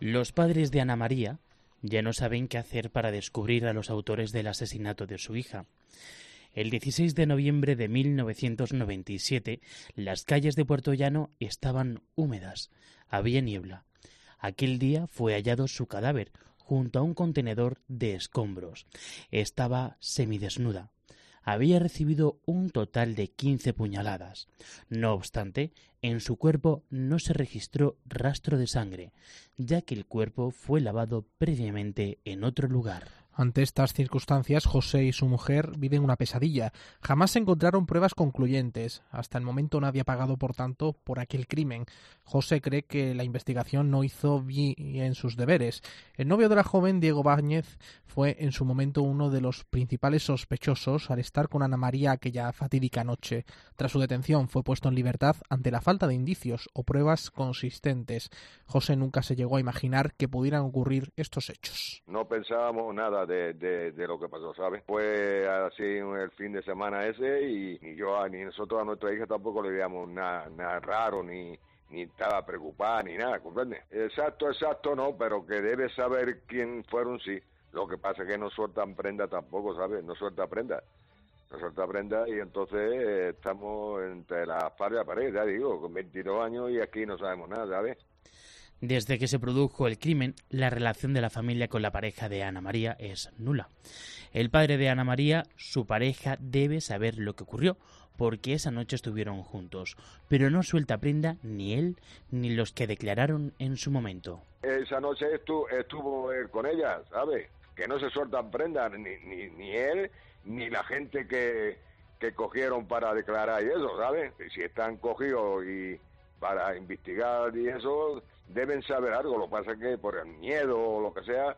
Los padres de Ana María ya no saben qué hacer para descubrir a los autores del asesinato de su hija. El 16 de noviembre de 1997, las calles de Puerto Llano estaban húmedas. Había niebla. Aquel día fue hallado su cadáver junto a un contenedor de escombros. Estaba semidesnuda. Había recibido un total de 15 puñaladas. No obstante, en su cuerpo no se registró rastro de sangre, ya que el cuerpo fue lavado previamente en otro lugar. Ante estas circunstancias, José y su mujer viven una pesadilla. Jamás se encontraron pruebas concluyentes. Hasta el momento nadie ha pagado, por tanto, por aquel crimen. José cree que la investigación no hizo bien sus deberes. El novio de la joven, Diego Báñez, fue en su momento uno de los principales sospechosos al estar con Ana María aquella fatídica noche. Tras su detención fue puesto en libertad ante la falta de indicios o pruebas consistentes. José nunca se llegó a imaginar que pudieran ocurrir estos hechos. No pensábamos nada de lo que pasó, ¿sabes? Fue así el fin de semana ese y ni nosotros a nuestra hija tampoco le veíamos nada raro, ni estaba preocupada, ni nada, ¿comprende? Exacto, no, pero que debe saber quién fueron, sí. Lo que pasa es que no sueltan prenda tampoco, ¿sabes? No suelta prenda y entonces estamos entre la espada y la pared, ya digo, con 22 años y aquí no sabemos nada, ¿sabes? Desde que se produjo el crimen, la relación de la familia con la pareja de Ana María es nula. El padre de Ana María, su pareja, debe saber lo que ocurrió, porque esa noche estuvieron juntos, pero no suelta prenda ni él ni los que declararon en su momento. Esa noche estuvo él con ella, ¿sabes? Que no se sueltan prendas, ni él, ni la gente que cogieron para declarar y eso, ¿sabes? Si están cogidos y para investigar y eso, deben saber algo. Lo que pasa es que por el miedo o lo que sea,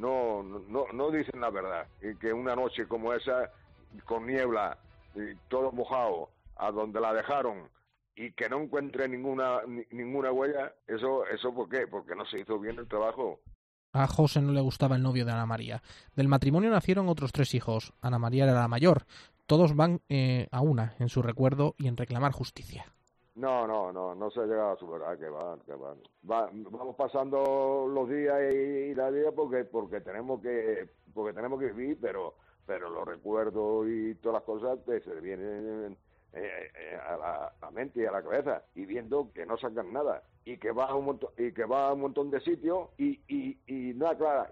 no dicen la verdad. Y que una noche como esa, con niebla, y todo mojado, a donde la dejaron, y que no encuentre ninguna huella, eso ¿por qué? Porque no se hizo bien el trabajo. A José no le gustaba el novio de Ana María. Del matrimonio nacieron otros 3 hijos. Ana María era la mayor. Todos van a una en su recuerdo y en reclamar justicia. No se llega a superar, que van. Vamos pasando los días y la vida porque tenemos que vivir, pero los recuerdos y todas las cosas se vienen a la mente y a la cabeza, y viendo que no sacan nada y que va a un montón de sitios y no aclara,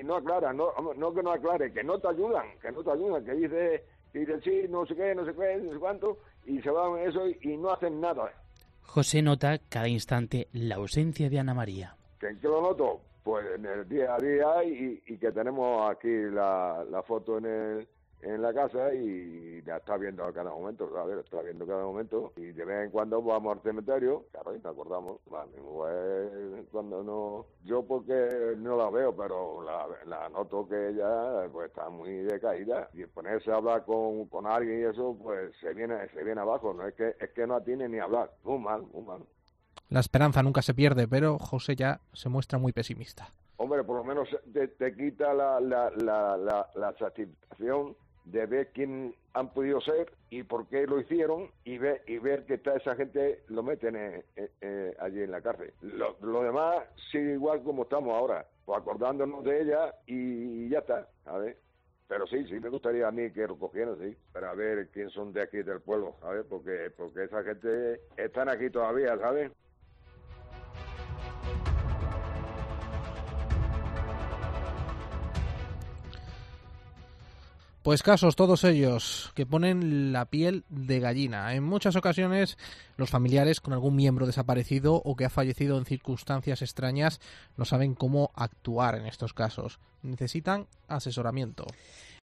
no que no aclare, que no te ayudan, que dice sí, no sé qué, no sé cuánto, y se van en eso y no hacen nada. José nota cada instante la ausencia de Ana María. ¿En qué lo noto? Pues en el día a día y que tenemos aquí la foto en la casa y la está viendo a cada momento, ¿sabes? Está viendo cada momento y de vez en cuando vamos al cementerio, claro, y nos acordamos. Mi mujer, cuando no, yo porque no la veo, pero la noto que ella pues está muy decaída y ponerse a hablar con alguien y eso pues se viene abajo, no es que no atiene ni a hablar, muy mal. La esperanza nunca se pierde, pero José ya se muestra muy pesimista. Hombre, por lo menos te quita la satisfacción de ver quién han podido ser y por qué lo hicieron y ver que toda esa gente lo meten allí en la cárcel. Lo demás sigue igual como estamos ahora, pues acordándonos de ella y ya está, ¿sabes? Pero sí me gustaría a mí que lo cogieran, sí, para ver quién son de aquí del pueblo, ¿sabes? Porque esa gente están aquí todavía, ¿sabes? Pues casos todos ellos que ponen la piel de gallina. En muchas ocasiones los familiares con algún miembro desaparecido o que ha fallecido en circunstancias extrañas no saben cómo actuar en estos casos. Necesitan asesoramiento.